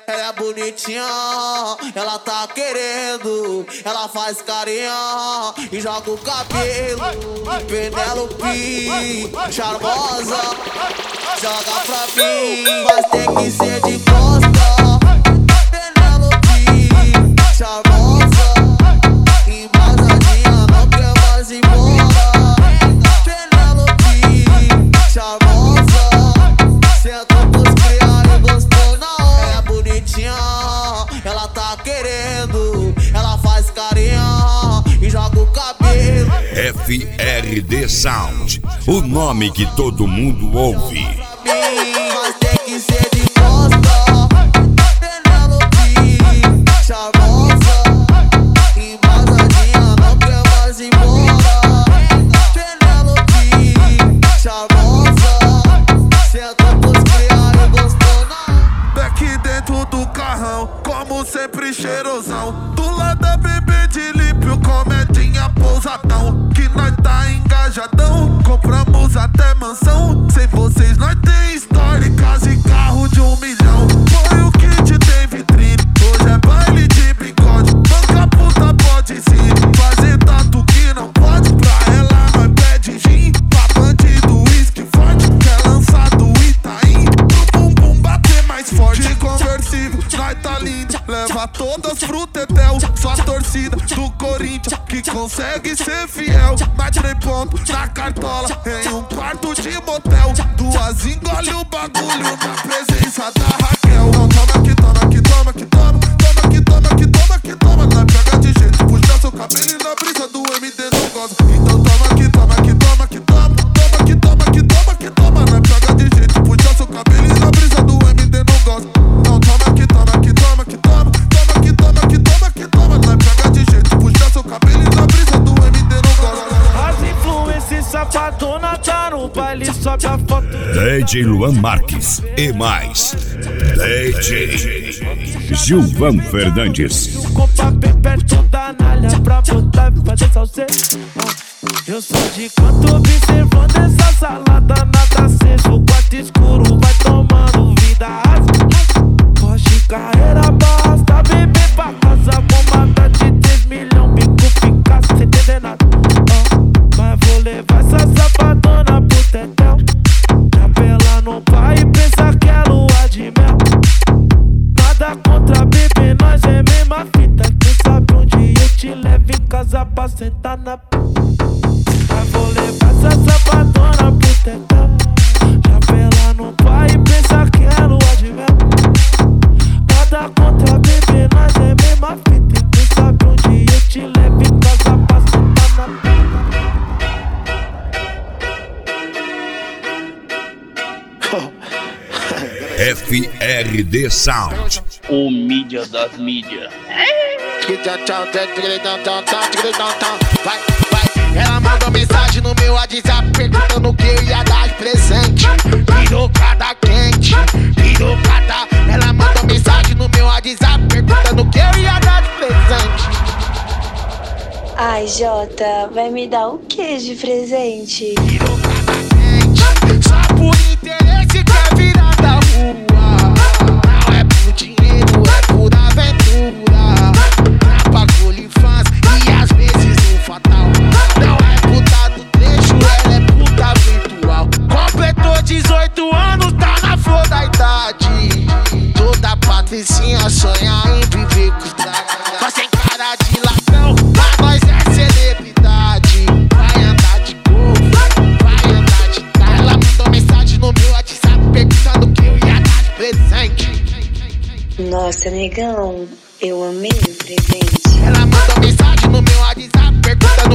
Ela é bonitinha, ela tá querendo. Ela faz carinha e joga o cabelo. Penélope, charmosa, joga pra mim, mas tem que ser de costa. Penélope, charmosa, embasadinha, não quer mais ir embora. Penélope, charmosa, sentou pros criar e gostou na hora. Ela é bonitinha, ela tá querendo. Ela faz carinha e joga o cabelo. FRD Sound, o nome que todo mundo ouve. Mas tem que ser de costa. Penélope, charmosa, embasadinha, não quer mais ir embora. Penélope, charmosa, sentou pros criar e gostou na. Daqui dentro do carrão, como sempre cheirosão. Do lado da bebê de lípio, comedinha pousadão. Que nós tá engajadão, compramos até mansão. Sem vocês nós tem história, casa e carro de 1 milhão. Põe o kit, tem vitrine, hoje é baile de bigode. Banca puta pode sim, fazer tatu que não pode. Pra ela nós pede gin, pra bandido uísque forte. Quer lançar do Itaim, pro bumbum bater mais forte. De conversível, nós tá lindo, leva todas pro tetel. Só a torcida do Corinthians que consegue ser fiel. Mais 3 pontos na cartola, em um quarto de motel. 2 engole o bagulho na presença da Raquel. Não toma que toma, que toma, que toma. Toma que toma, que toma, que toma. Nós pega de jeito, puxa seu cabelo e na brisa do MD não goza. Então toma que toma, que toma, que toma. Toma que toma, que toma, que toma. Nós pega de jeito, puxa seu cabelo e na brisa do MD não goza. Não toma que toma, que toma, que toma. Toma que toma, que toma, que toma. Nós pega de jeito, puxa seu cabelo e na brisa do MD não goza. As influências safadona tá no baile, sobe a foto. DJ Luan Marques e mais DJ Gilvan Fernandes. O compa bem perto da nalha pra botar e fazer salseiro. Eu sou de canto observando essa salada, nada aceso. O quarto escuro vai tomando vida. Foge carreira basta, bebê pra casa. Bombada de 3 milhões, bico fica sem entender nada. Mas vou levar essa safadona pro tetel. Chapela no pai e pensa que é lua de mel. Nada contra bebê, nós é mesma fita. Quem sabe onde eu te levo em casa pra sentar na. Mas vou levar essa safadona pro tetel. Chapela no pai e pensa que é lua de mel. Nada contra bebê, nós é mesma fita. Quem sabe onde eu te levo em casa pra sentar na. FRD Sound, o mídia das mídias. Vai, vai, ela mandou mensagem no meu WhatsApp perguntando o que eu ia dar de presente. Pirocada quente, pirocada. Ela mandou mensagem no meu WhatsApp perguntando o que eu ia dar de presente. Ai, Jota, vai me dar o que de presente? Pirocada quente, só por interesse quer virar da rua. Não é por dinheiro, é por aventura. Na bagulho infância e às vezes no fatal. Não é puta do trecho, ela é puta virtual. Completou 18 anos, tá na flor da idade. Toda patricinha sonha em viver com os dragas. Mas tem cara de ladrão, mas nós é celebridade. Vai andar de gol, vai andar de carro. Ela mandou mensagem no meu WhatsApp perguntando o que eu ia dar de presente. Nossa, negão, eu amei o presente. Ela mandou mensagem no meu WhatsApp perguntando